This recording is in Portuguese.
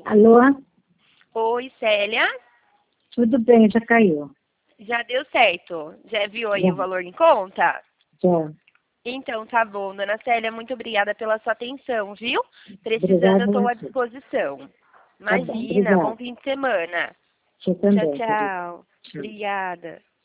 Alô? Oi, Célia. Tudo bem, já caiu. Já deu certo? Já viu aí Já. o valor em conta? Já. Então tá bom, dona Célia, muito obrigada pela sua atenção, viu? Precisando, Obrigada eu a estou à você. disposição. Tá bom, Imagina, bom obrigada. fim de semana. Você Tchau, também, querida. tchau. Tchau. Obrigada.